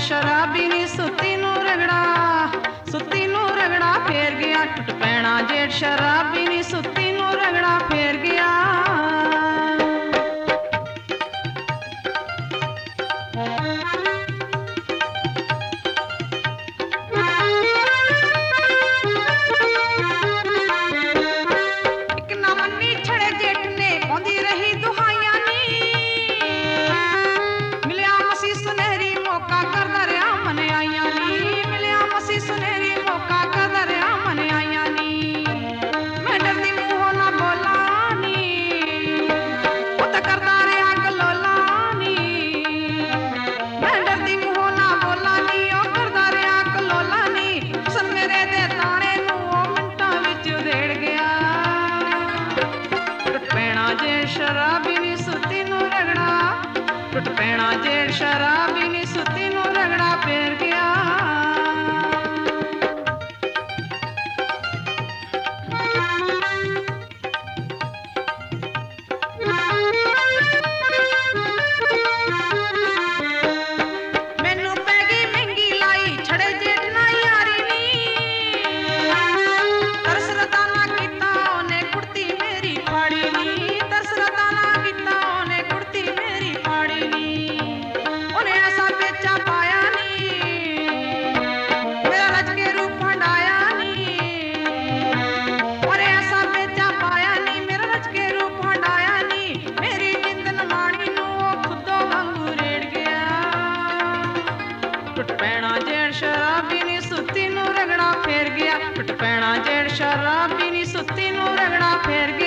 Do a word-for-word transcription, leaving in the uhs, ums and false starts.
शराबी नी सुती नू रगड़ा सुती नू रगड़ा फेर गया टुट पैना जेठ शराबी नी सुती नू रगड़ा फेर गया शराबी नी सुती नू रगड़ा टुट पैना जेठ शराबी नी सुती नू रगड़ा फेर गया मैनू पैगी महंगी लाई छड़े जेठ ना यारी नी तरस रताना कीता ओने कुड़ती मेरी फाड़ी नी टुट पैना जेठ शराबी नी सुती नू रगड़ा फेर गया टुट पैना जेठ शराबी नी सुती नू रगड़ा फेर गया